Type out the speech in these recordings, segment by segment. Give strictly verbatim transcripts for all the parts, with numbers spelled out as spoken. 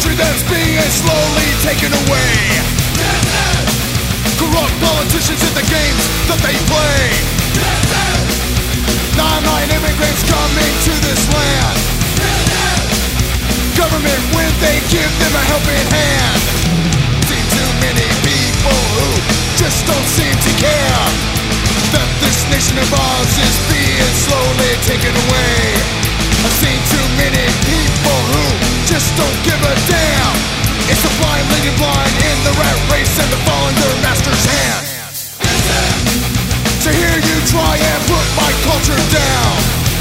country that's being slowly taken away. Corrupt politicians in the games that they play. Nine-nine immigrants coming to this land. Government when they give them a helping hand. Seen too many people who just don't seem to care that this nation of ours is being slowly taken away. I've seen too many people who just don't give a damn. It's the blind leading blind in the rat race and the fall in their master's hand. To hear you try and put my culture down.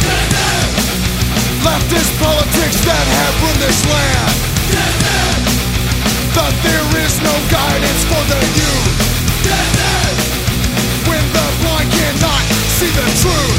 Leftist politics that have ruined this land. That there is no guidance for the youth. When the blind cannot see the truth.